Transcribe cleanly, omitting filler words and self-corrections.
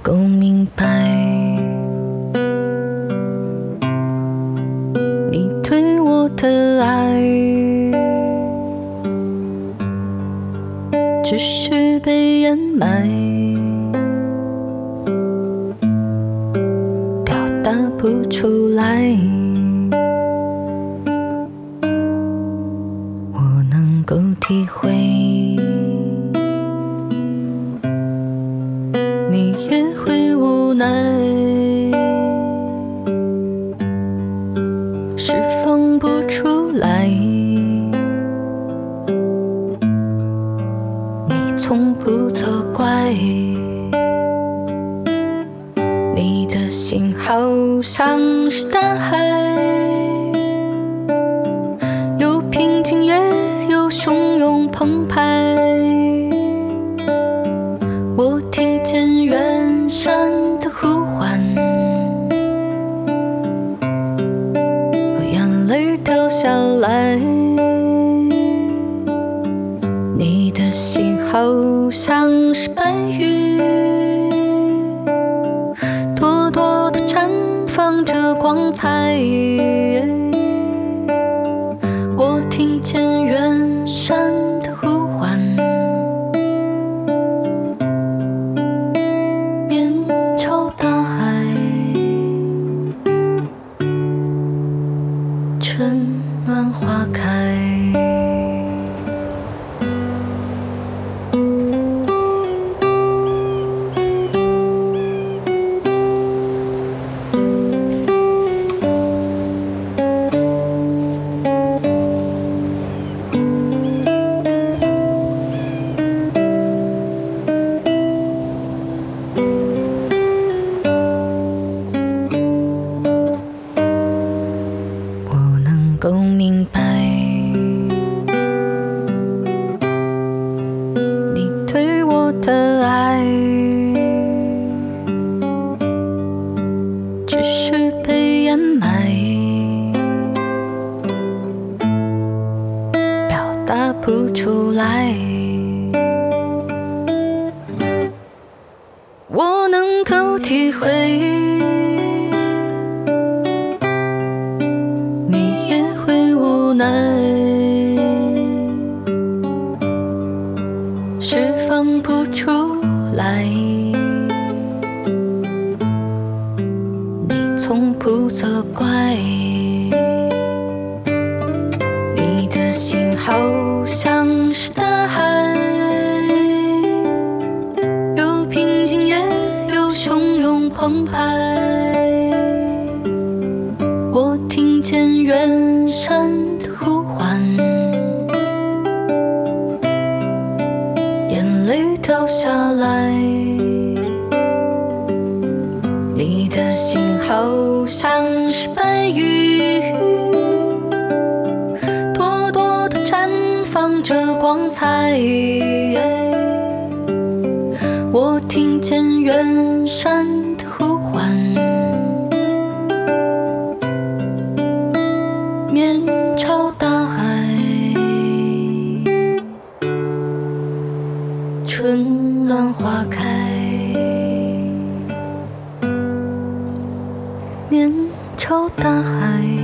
够明白，你对我的爱只是被掩埋，表达不出来。我能够体会，你也会无奈，释放不出来。你从不责怪，你的心好像是大海，有平静也有汹涌澎湃。我听见远山的呼唤，我眼泪掉下来。你的心好像是白云，朵朵地绽放着光彩。我听见远山的呼唤，面朝大海，春暖花开。够明白，你对我的爱只是被掩埋，表达不出来。我能够体会，释放不出来。你从不责怪，你的心好像是大海，有平静也有汹涌澎湃。我听见远山的呼唤，眼泪掉下来。你的心好像是白云，朵朵地绽放着光彩。我听见远山的呼唤，面朝大海，春暖花开。面朝大海。